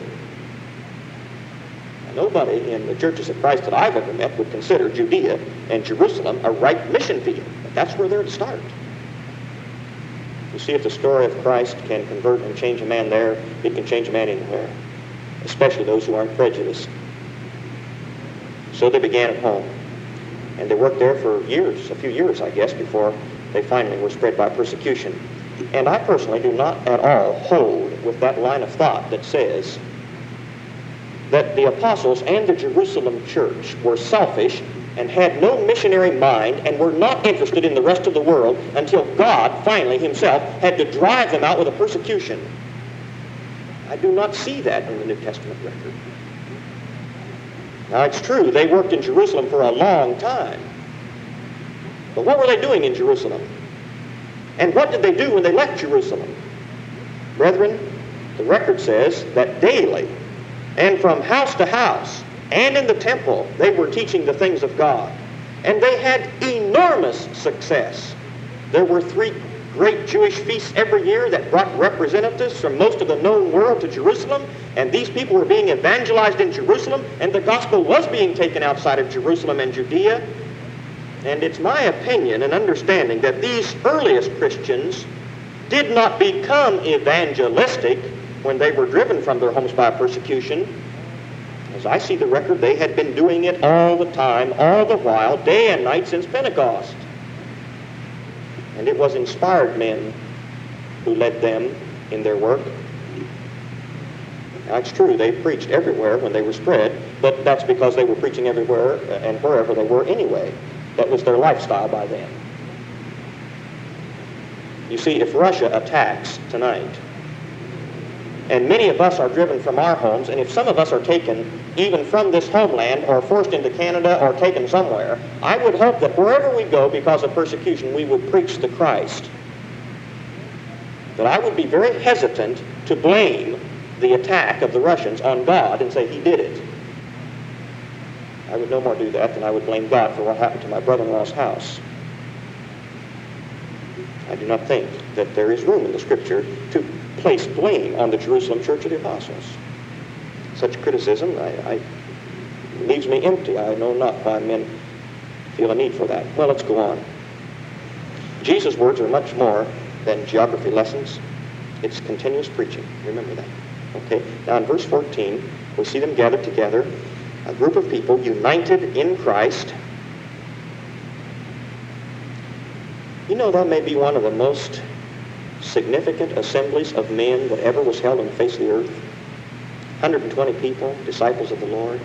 Nobody in the churches of Christ that I've ever met would consider Judea and Jerusalem a right mission field. But that's where they're to start. You see, if the story of Christ can convert and change a man there, it can change a man anywhere, especially those who aren't prejudiced. So they began at home. And they worked there for years, a few years, I guess, before they finally were spread by persecution. And I personally do not at all hold with that line of thought that says that the apostles and the Jerusalem church were selfish and had no missionary mind and were not interested in the rest of the world until God finally himself had to drive them out with a persecution. I do not see that in the New Testament record. Now, it's true, they worked in Jerusalem for a long time. But what were they doing in Jerusalem? And what did they do when they left Jerusalem? Brethren, the record says that daily, and from house to house, and in the temple, they were teaching the things of God. And they had enormous success. There were three great Jewish feasts every year that brought representatives from most of the known world to Jerusalem, and these people were being evangelized in Jerusalem, and the gospel was being taken outside of Jerusalem and Judea. And it's my opinion and understanding that these earliest Christians did not become evangelistic when they were driven from their homes by persecution. As I see the record, they had been doing it all the time, all the while, day and night since Pentecost. And it was inspired men who led them in their work. Now, it's true, they preached everywhere when they were spread, but that's because they were preaching everywhere and wherever they were anyway. That was their lifestyle by then. You see, if Russia attacks tonight, And many of us are driven from our homes, and if some of us are taken even from this homeland or forced into Canada or taken somewhere, I would hope that wherever we go because of persecution, we would preach the Christ. But I would be very hesitant to blame the attack of the Russians on God and say he did it. I would no more do that than I would blame God for what happened to my brother-in-law's house. I do not think that there is room in the Scripture to place blame on the Jerusalem Church of the Apostles. Such criticism I, I, leaves me empty. I know not why men feel a need for that. Well, let's go on. Jesus' words are much more than geography lessons. It's continuous preaching. Remember that. Okay. Now in verse fourteen, we see them gathered together, a group of people united in Christ. You know, that may be one of the most significant assemblies of men that ever was held on the face of the earth. one hundred twenty people, disciples of the Lord.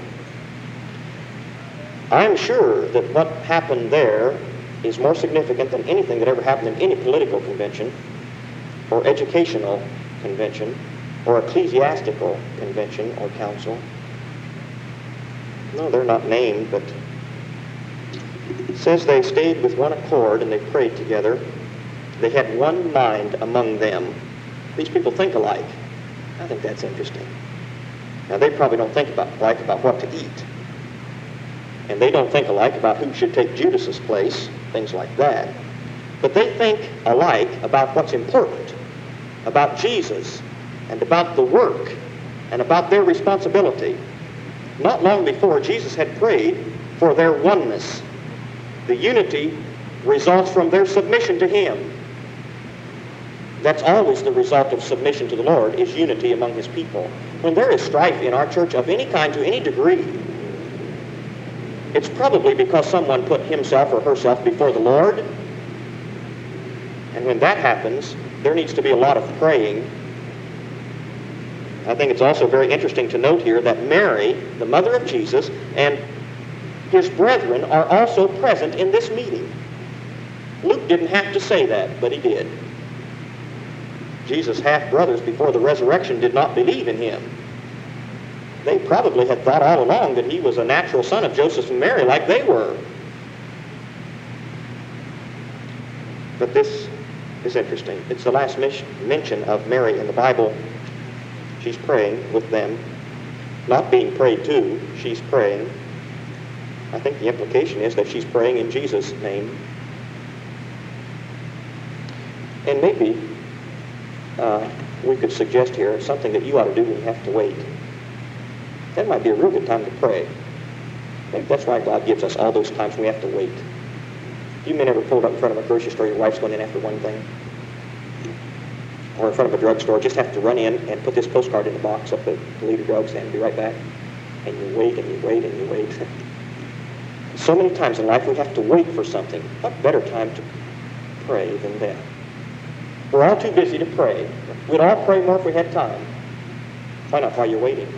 I'm sure that what happened there is more significant than anything that ever happened in any political convention or educational convention or ecclesiastical convention or council. No, they're not named, but it says they stayed with one accord and they prayed together. They had one mind among them. These people think alike. I think that's interesting. Now, they probably don't think about, alike about what to eat. And they don't think alike about who should take Judas's place, things like that. But they think alike about what's important, about Jesus, and about the work, and about their responsibility. Not long before, Jesus had prayed for their oneness. The unity results from their submission to Him. That's always the result of submission to the Lord, is unity among His people. When there is strife in our church of any kind to any degree, it's probably because someone put himself or herself before the Lord. And when that happens, there needs to be a lot of praying. I think it's also very interesting to note here that Mary, the mother of Jesus, and his brethren are also present in this meeting. Luke didn't have to say that, but he did. Jesus' half-brothers before the resurrection did not believe in him. They probably had thought all along that he was a natural son of Joseph and Mary like they were. But this is interesting. It's the last mention of Mary in the Bible. She's praying with them, not being prayed to. She's praying. I think the implication is that she's praying in Jesus' name. And maybe uh, we could suggest here something that you ought to do when you have to wait. That might be a real good time to pray. Maybe that's why God gives us all those times when we have to wait. You men ever pulled up in front of a grocery store, your wife's going in after one thing? Or in front of a drugstore, just have to run in and put this postcard in the box up at the Leader Drugs and be right back. And you wait and you wait and you wait. So many times in life we have to wait for something. What better time to pray than that? We're all too busy to pray. We'd all pray more if we had time. Why not while you're waiting?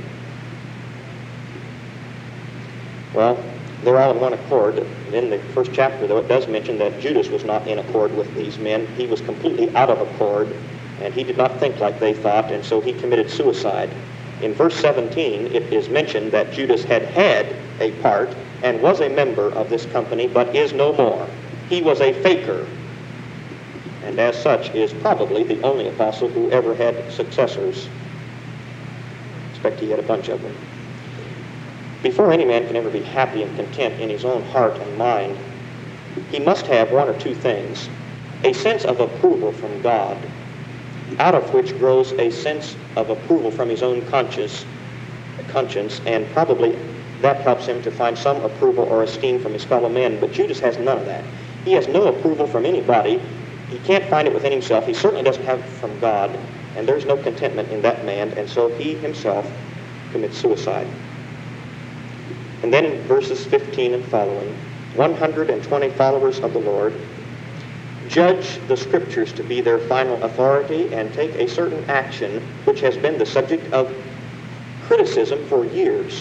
Well, they're all in one accord. In the first chapter, though, it does mention that Judas was not in accord with these men. He was completely out of accord, and he did not think like they thought, and so he committed suicide. In verse seventeen, it is mentioned that Judas had had a part and was a member of this company, but is no more. He was a faker, and as such is probably the only apostle who ever had successors. I expect he had a bunch of them. Before any man can ever be happy and content in his own heart and mind, he must have one or two things. A sense of approval from God, out of which grows a sense of approval from his own conscience, conscience, and probably that helps him to find some approval or esteem from his fellow men. But Judas has none of that. He has no approval from anybody. He can't find it within himself. He certainly doesn't have it from God, and there's no contentment in that man, and so he himself commits suicide. And then in verses fifteen and following, one hundred twenty followers of the Lord judge the Scriptures to be their final authority and take a certain action which has been the subject of criticism for years.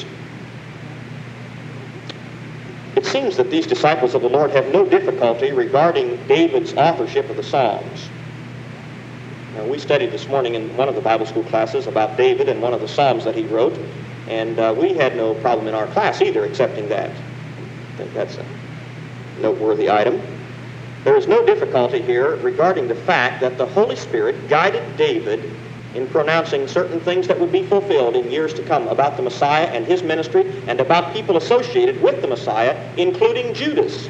It seems that these disciples of the Lord have no difficulty regarding David's authorship of the Psalms. Now, we studied this morning in one of the Bible school classes about David and one of the Psalms that he wrote, and uh, we had no problem in our class either accepting that. I think that's a noteworthy item. There is no difficulty here regarding the fact that the Holy Spirit guided David in pronouncing certain things that would be fulfilled in years to come about the Messiah and his ministry and about people associated with the Messiah, including Judas.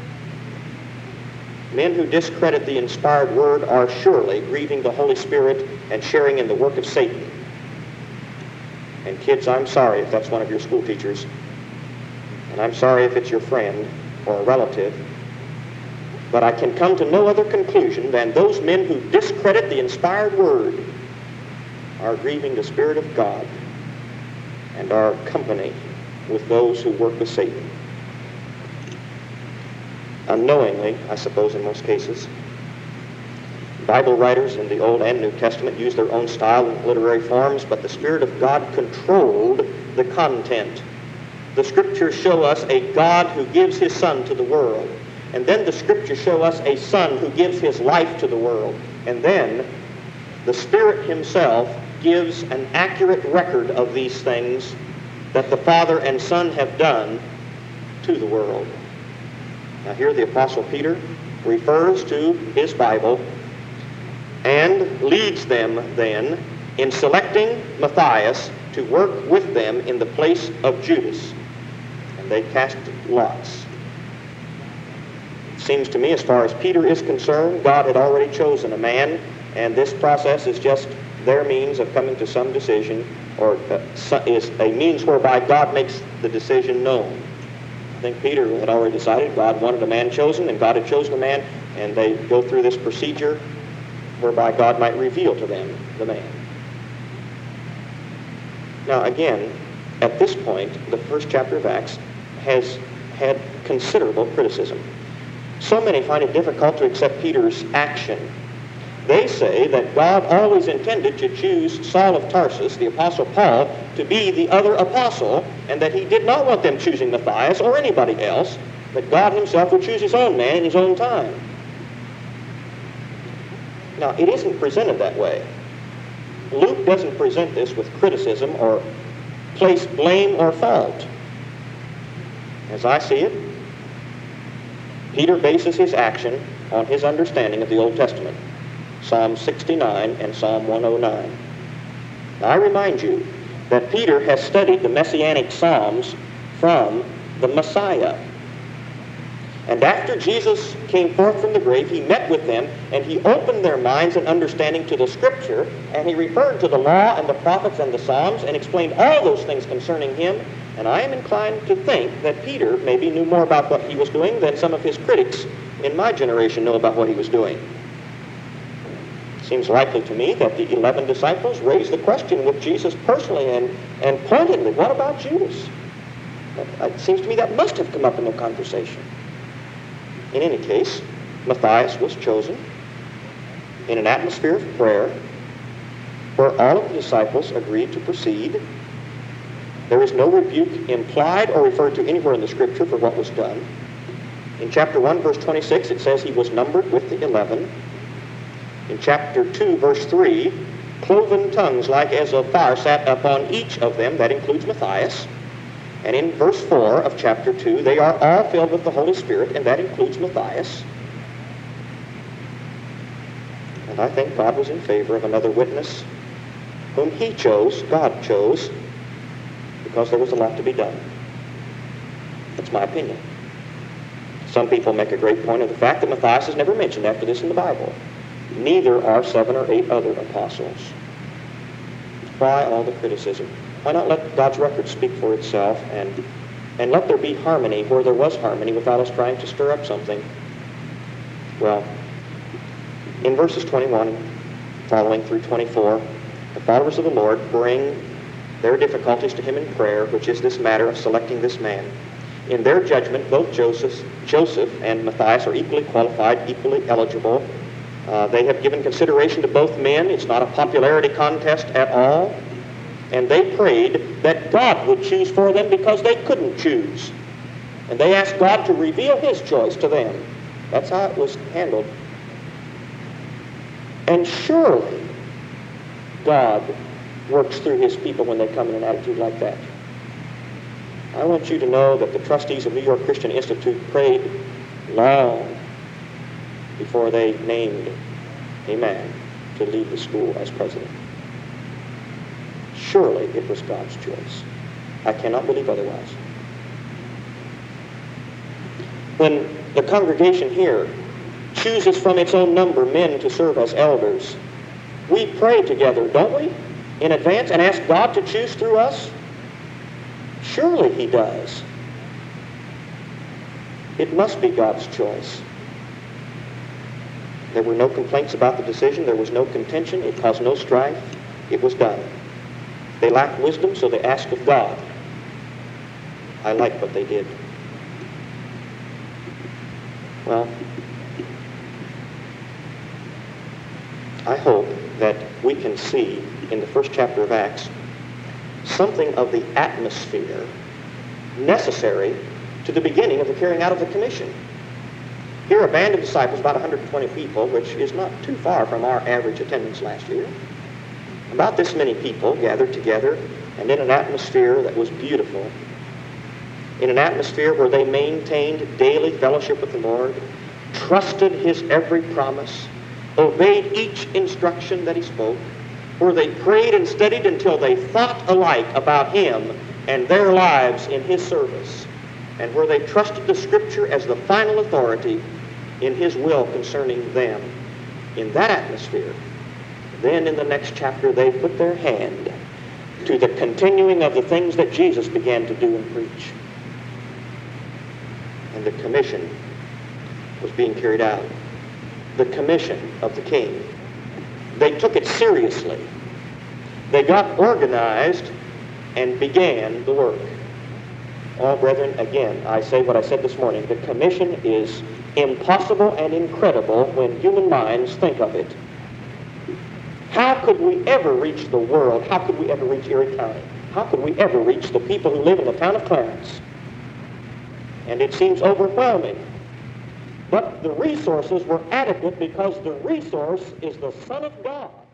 Men who discredit the inspired word are surely grieving the Holy Spirit and sharing in the work of Satan. And kids, I'm sorry if that's one of your school teachers, and I'm sorry if it's your friend or a relative, but I can come to no other conclusion than those men who discredit the inspired word are grieving the Spirit of God and are company with those who work with Satan. Unknowingly, I suppose in most cases. Bible writers in the Old and New Testament use their own style and literary forms, but the Spirit of God controlled the content. The Scriptures show us a God who gives his Son to the world. And then the Scriptures show us a Son who gives his life to the world. And then the Spirit himself gives an accurate record of these things that the Father and Son have done to the world. Now here the Apostle Peter refers to his Bible and leads them then in selecting Matthias to work with them in the place of Judas. And they cast lots. It seems to me, as far as Peter is concerned, God had already chosen a man, and this process is just their means of coming to some decision, or uh, is a means whereby God makes the decision known. I think Peter had already decided God wanted a man chosen, and God had chosen a man, and they go through this procedure whereby God might reveal to them the man. Now again, at this point, the first chapter of Acts has had considerable criticism. So many find it difficult to accept Peter's action. They say that God always intended to choose Saul of Tarsus, the Apostle Paul, to be the other apostle, and that he did not want them choosing Matthias or anybody else, that God himself would choose his own man in his own time. Now, it isn't presented that way. Luke doesn't present this with criticism or place blame or fault. As I see it, Peter bases his action on his understanding of the Old Testament, Psalm sixty-nine and Psalm one oh nine. Now, I remind you that Peter has studied the Messianic Psalms from the Messiah. And after Jesus came forth from the grave, he met with them, and he opened their minds and understanding to the Scripture, and he referred to the law and the prophets and the Psalms and explained all those things concerning him. And I am inclined to think that Peter maybe knew more about what he was doing than some of his critics in my generation know about what he was doing. It seems likely to me that the eleven disciples raised the question with Jesus personally and, and pointedly, what about Judas? It seems to me that must have come up in their conversation. In any case, Matthias was chosen in an atmosphere of prayer where all of the disciples agreed to proceed. There is no rebuke implied or referred to anywhere in the Scripture for what was done. In chapter one, verse twenty-six, it says he was numbered with the eleven. In chapter two, verse three, cloven tongues like as of fire sat upon each of them. That includes Matthias. And in verse four of chapter two, they are all filled with the Holy Spirit, and that includes Matthias. And I think God was in favor of another witness whom he chose, God chose, because there was a lot to be done. That's my opinion. Some people make a great point of the fact that Matthias is never mentioned after this in the Bible. Neither are seven or eight other apostles. Why all the criticism? Why not let God's record speak for itself and, and let there be harmony where there was harmony without us trying to stir up something? Well, in verses twenty-one following through twenty-four, the followers of the Lord bring their difficulties to him in prayer, which is this matter of selecting this man. In their judgment, both Joseph, Joseph and Matthias are equally qualified, equally eligible. Uh, they have given consideration to both men. It's not a popularity contest at all. And they prayed that God would choose for them because they couldn't choose. And they asked God to reveal his choice to them. That's how it was handled. And surely God works through his people when they come in an attitude like that. I want you to know that the trustees of New York Christian Institute prayed long before they named a man to lead the school as president. Surely it was God's choice. I cannot believe otherwise. When the congregation here chooses from its own number men to serve as elders, we pray together, don't we, in advance, and ask God to choose through us? Surely he does. It must be God's choice. There were no complaints about the decision. There was no contention. It caused no strife. It was done. They lacked wisdom, so they asked of God. I like what they did. Well, I hope that we can see in the first chapter of Acts something of the atmosphere necessary to the beginning of the carrying out of the commission. Here, a band of disciples, about one hundred twenty people, which is not too far from our average attendance last year. About this many people gathered together, and in an atmosphere that was beautiful, in an atmosphere where they maintained daily fellowship with the Lord, trusted his every promise, obeyed each instruction that he spoke, where they prayed and studied until they thought alike about him and their lives in his service, and where they trusted the Scripture as the final authority in his will concerning them. In that atmosphere, then in the next chapter, they put their hand to the continuing of the things that Jesus began to do and preach. And the commission was being carried out. The commission of the king. They took it seriously. They got organized and began the work. Oh, brethren, again, I say what I said this morning. The commission is impossible and incredible when human minds think of it. How could we ever reach the world? How could we ever reach Erie County? How could we ever reach the people who live in the town of Clarence? And it seems overwhelming. But the resources were adequate because the resource is the Son of God.